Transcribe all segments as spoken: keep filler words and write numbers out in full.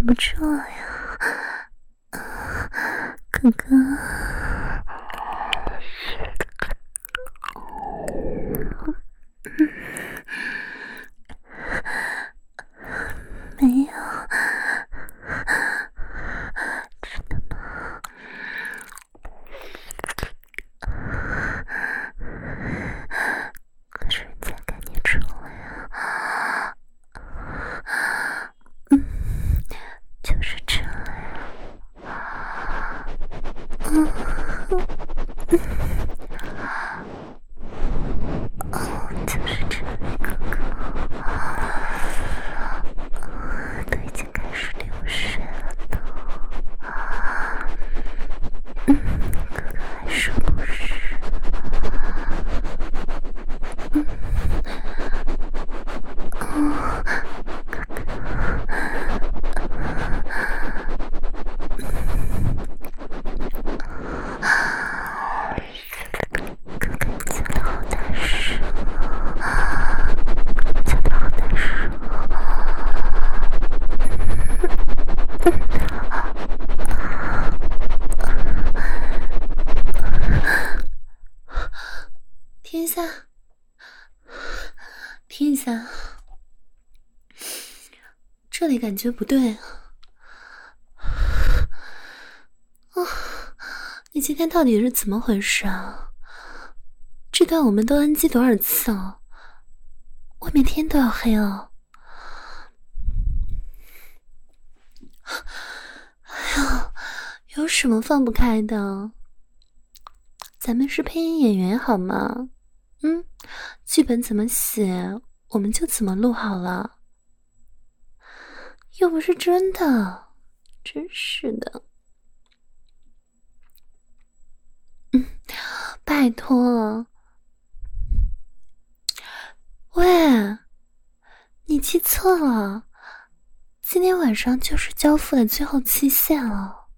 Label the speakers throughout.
Speaker 1: 不住了呀，哥哥。没有，真的吗？可是人家赶紧出来呀！嗯，就是这样。嗯嗯，哦，就是这样，哥哥。都已经开始流水了呢。嗯，哥哥还说不是。嗯，哦，哥哥。哥哥叫得好大声，叫得好大声。停一下，停一下，这里感觉不对。哦，你今天到底是怎么回事啊？这段我们都 N G 多少次了？外面天都要黑了。哎呦，有什么放不开的？咱们是配音演员好吗？嗯，剧本怎么写我们就怎么录好了，又不是真的，真是的。嗯，拜托。喂，你记错了，今天晚上就是交付的最后期限了。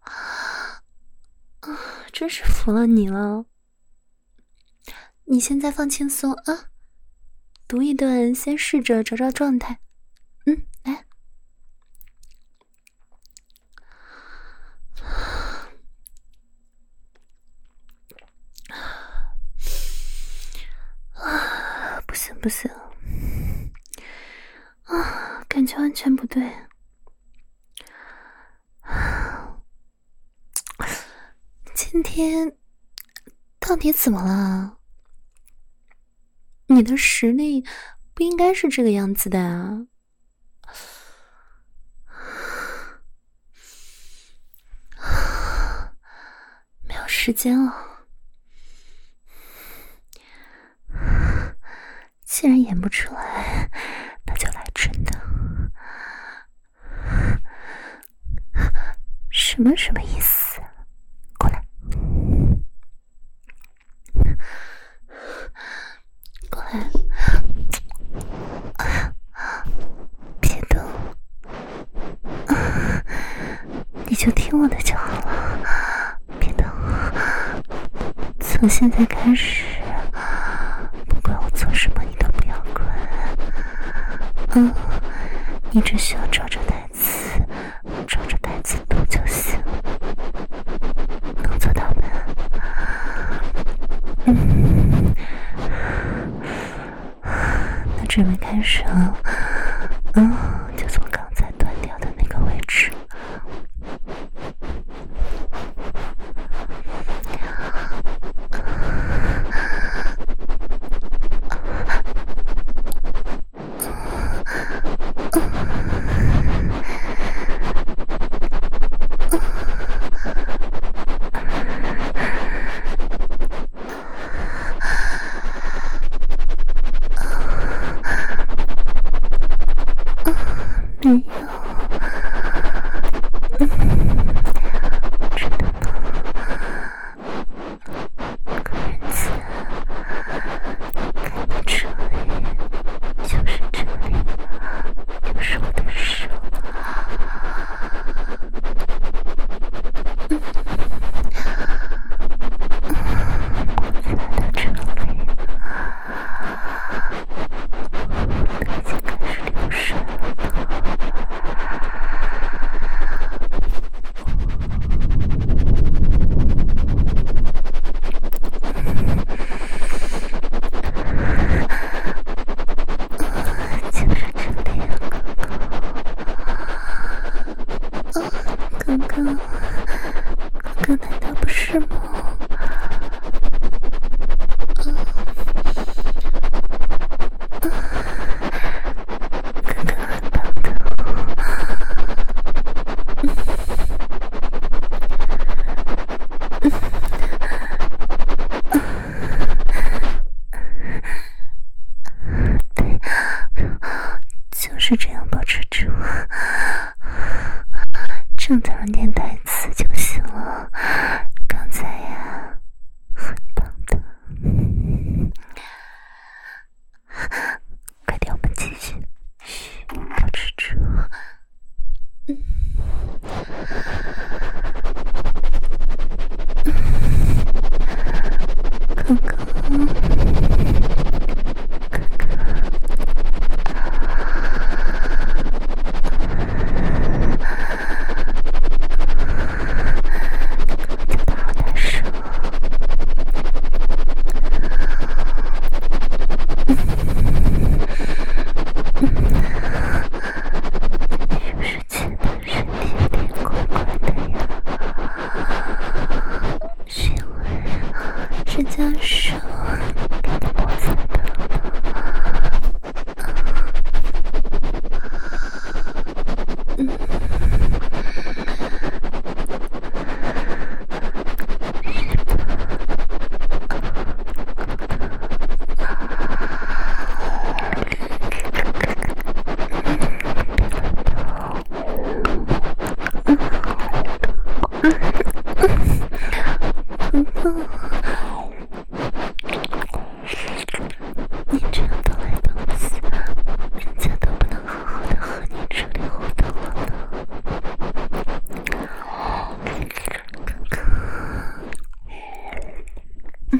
Speaker 1: 啊，真是服了你了。你现在放轻松啊，读一段，先试着找找状态。嗯，来。啊，不行不行，啊，感觉完全不对。今天到底怎么了？你的实力不应该是这个样子的啊！没有时间了，既然演不出来，那就来真的。什么什么意思？过来，过来，别动，你就听我的就好了，别动。从现在开始，不管我做什么，你都不要管。嗯，你只需要照着台词，照着台词读就行。能做到吗？嗯，那准备开始了。嗯，就从刚才断掉的那个位置。 刚刚，刚刚难道不是吗？啊啊！刚刚很棒的哦。嗯嗯，对，就是这样保持住。正常念台词就行了。刚才呀，很棒的。快点，我们继续。嘘，保持住。嗯。刚刚，刚刚。你这样动来动去，人家都不能好好的和你这里互动了呢。哥哥，嗯，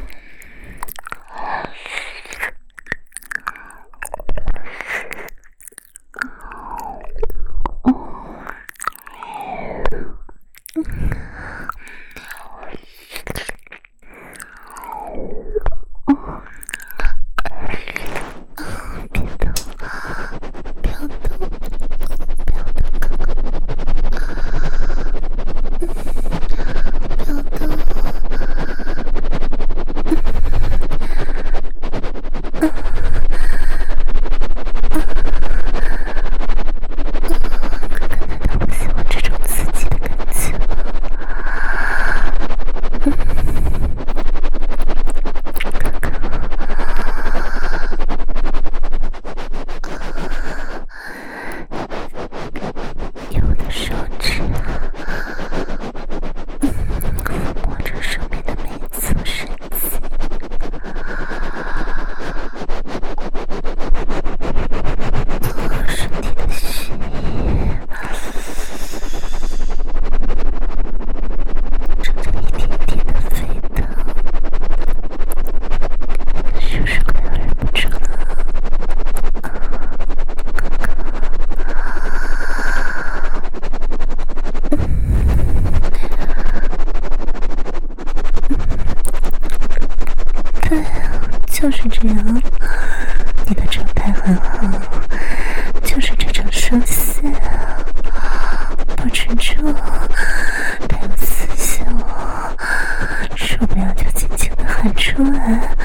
Speaker 1: 就是这样，你的状态很好，就是这种声线，保持住，带有磁性，受不了就尽情的喊出来。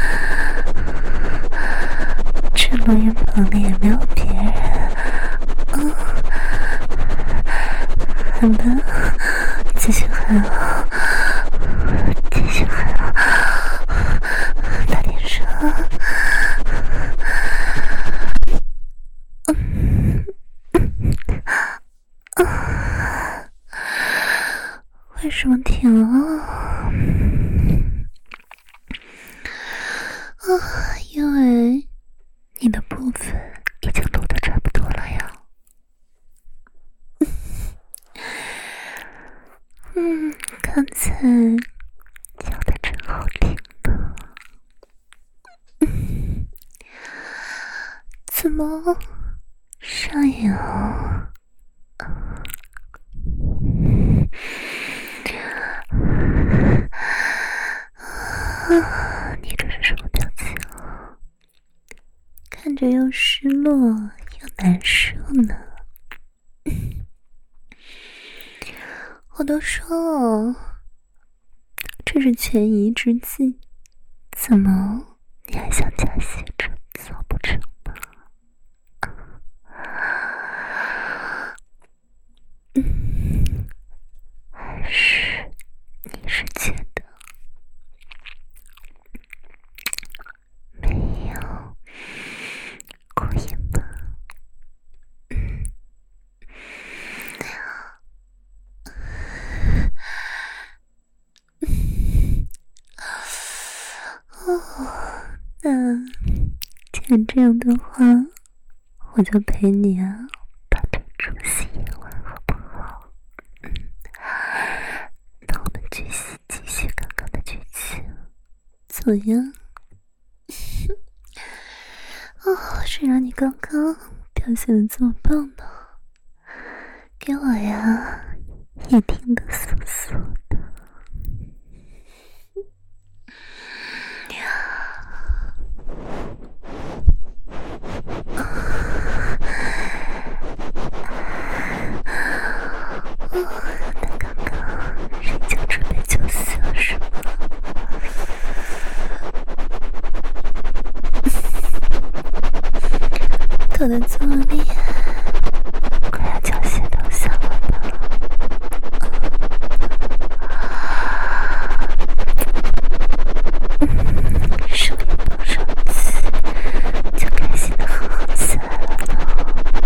Speaker 1: 这录音棚里也没有别人，嗯，喊吧，继续喊，继续喊。大点声，嗯嗯，为什么停了？啊，因为你的部分已经录得差不多了呀。嗯，刚才叫的真好听呢。怎么上瘾了？啊，你这是什么表情？看着又失落又难受呢。 我都说了，这是权宜之计，怎么你还想假戏着做不成吗？嗯，还是你是觉得没有过瘾吗？哦，那既然这样的话，我就陪你啊，把这出戏演完，好不好？嗯，那我们继续继续刚刚的剧情，怎么样？哦，谁让你刚刚表现得这么棒呢？给我呀，也听得酥酥的。哦，他刚刚是就准备就死了是吗？我的作力快要缴械投降了吧？嗯，手一抱上去，就开心的哼哼起来了呢。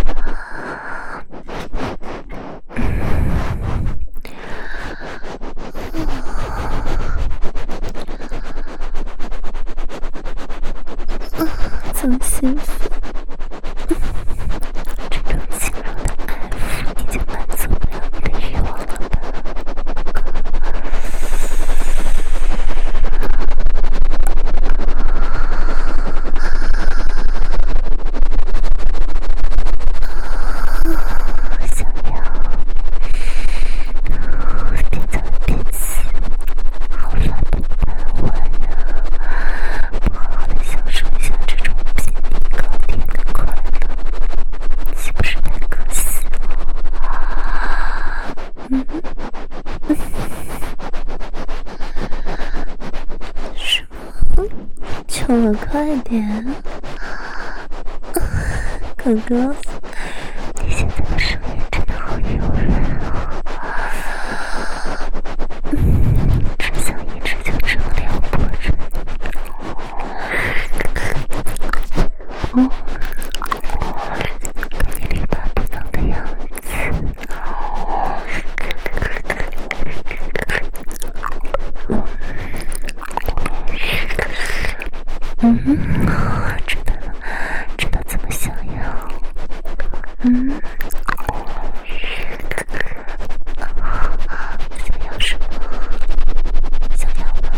Speaker 1: 嗯，这么幸福。这种轻柔的爱抚已经满足不了你的欲望了吧？想要变早变起，好烦不烦我呀？不好好的享受一下这种比你高点的快乐，岂不是太可惜了？嗯，什么？求我快点，哥哥，你现在的声音真的好柔软啊！嗯，只想一直就这么撩拨着你。哦，看你欲罢不能的样子。嗯哼，知道了，知道怎么想要。嗯，想要什么？想要吗？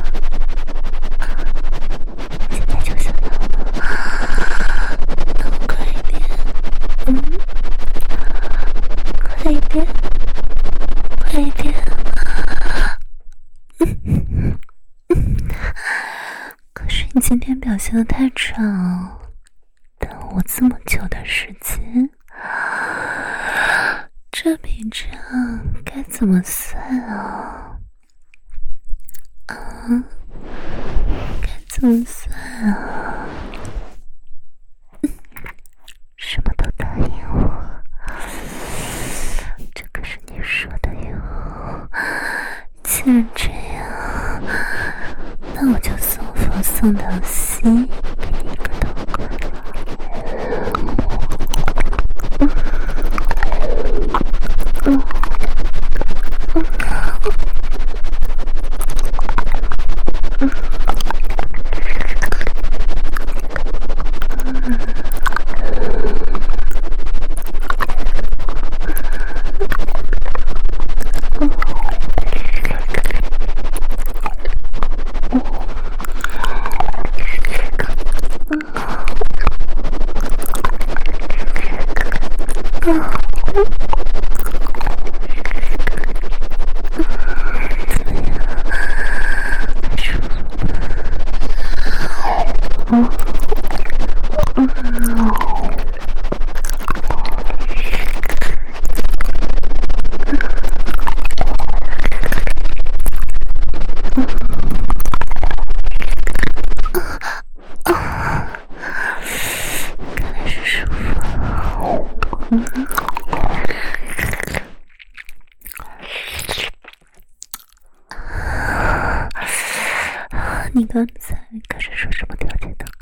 Speaker 1: 现在就想要吗？那我快一点。嗯，快一点，快一点。可是你今天表现得太差了，等了我这么久的时间，这笔账该怎么算啊？啊，该怎么算啊？什么都答应我，这可是你说的哟。既然这样，那我就送佛送到西，给你一个痛快了。嗯嗯嗯你刚才可是说什么条件都